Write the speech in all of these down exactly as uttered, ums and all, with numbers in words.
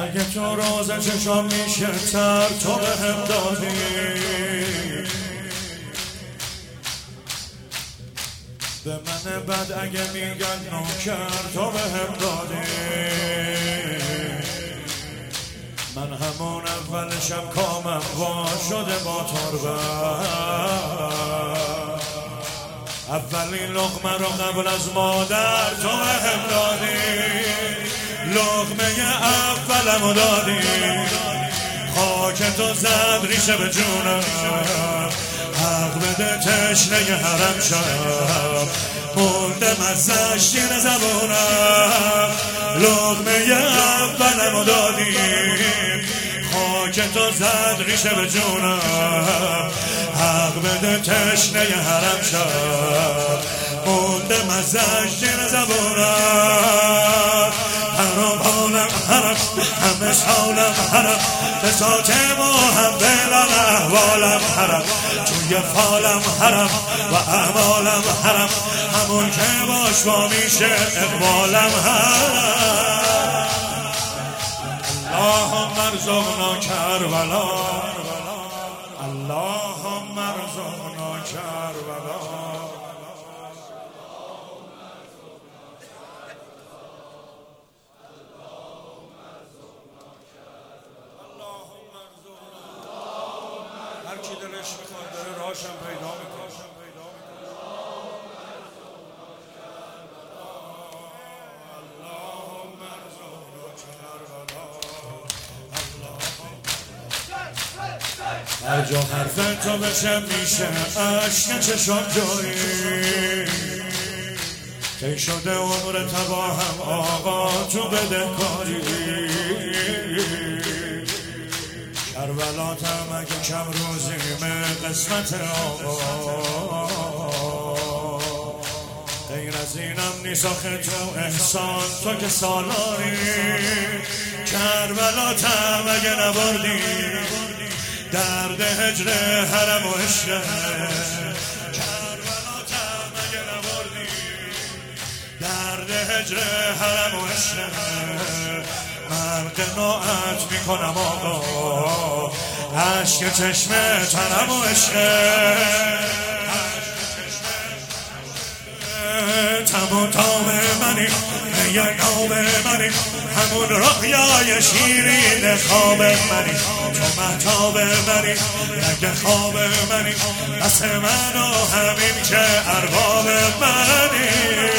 اگه تو روز چشم میشه تر تو به هم دادی، به من بد اگه میگن نوکر تو به هم دادی. من همون اول شب کامم وا شده با تربت، اولین لقمه رو قبل از مادر تو هم دادی، لقمه اولمو دادی، خاک تو زد ریشه به جونم، حق بده تشنه حرم شب موندم ازش زیر زبونم، لقمه اولمو دادی، خاک تو زد ریشه به جونم، حق بده تشنه حرم شد موندم ازش زیر زبونم، حرام حالم حرم همه سالم حرم، بساط ما هم بلال احوالم حرم، توی فالم حرم و احوالم حرم، همون که باش با میشه اقبالم حرم. اللهم ارزقنا کربلا، اللهم ارزقنا کربلا. هر کی دلش میخواد داره راهشم پیدا میکنه. هر جا حرف تو بشه میشه عشق چشم جاری، طی شده عمر تباهم آقا تو بدهکاری، کربلاتم اگه کم روزیمه قسمت آقا، غیر از اینم نیست آخه تو احسان تو که سالاری، کربلاتم اگه نبردی درد هجر حرم و عشق، کربلاتم اگه نبردی درد هجر حرم و عشق، من قناعت میکنم آقا عشق چشم ترم و عشق، تم و تام منی یه نام منی، همون رویای شیرین خواب منی، تو مهتاب منی رنگ خواب منی، بس من و همین که ارباب منی.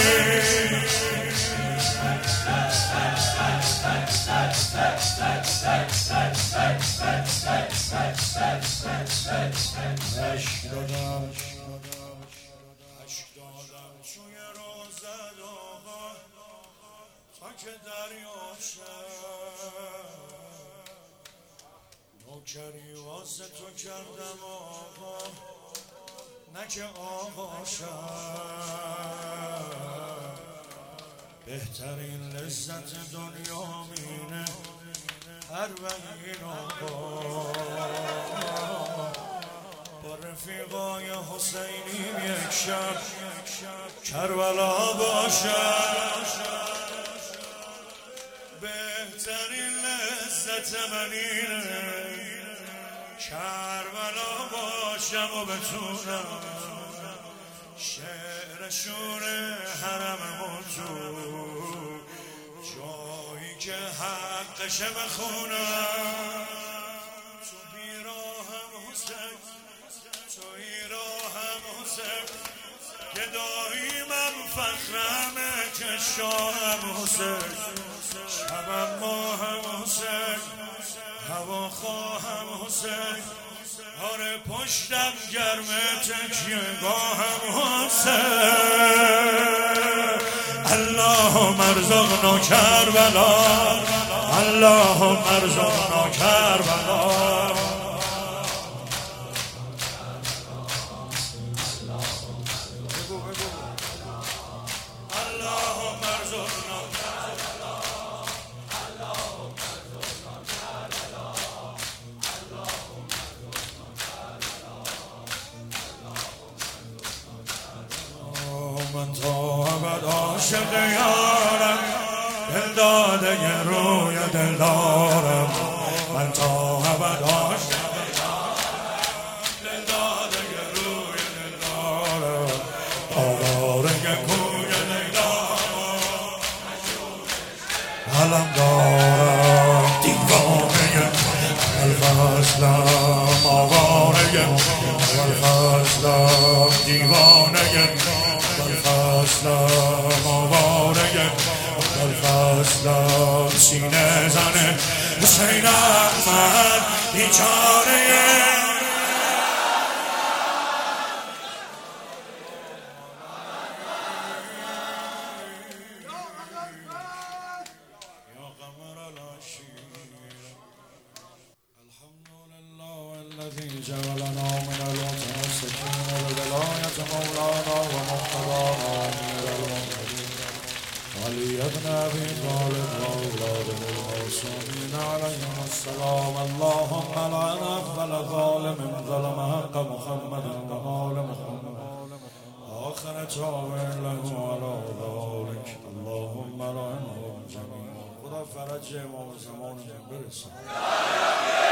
عشق دادم عشق دادم توی روزت آقا تا که دریا شد، نوکری واسه تو کردم آقا نه که آقا شد، بهترین لذت دنیا مینه اربعین آقا، با رفیقای حسینیم یک شب کربلا باشد، بهترین لذت من اینه کربلا باشم و بتونم شعر شور حرممون تو جایی که حقشه بخونم، تو بیراهم حسین توی راهم حسین، گداییمم فخرمه که شاهم حسین، شبم ماهم حسین هوا خواهم حسین، آره پشتم گرمه تکیه گاهم حسین. اللهم ارزقنا کربلا، اللهم ارزقنا کربلا. من تا ابد عاشق یارم، دل داده روی دل دارم من تا ابد عاشق دل داده روی دل دارم آواره کوی لیلا علم دارم دیوانه الفصلم آواره الفصلم دیوانه الفصلم آواره الفصلم سینه زنه حسین احمد بیچاره الذي جعلنا من المتمسكين بولاية مولانا ومقتضانا أمير المؤمنين علي بن أبي طالب وأولاده المعصومين عليهم السلام اللهم لعن أفضل ظالم ظلم حق محمد وآل محمد آخر تابع له على ذلك اللهم لعنهم جميعا خدا فرج امام زمان برسان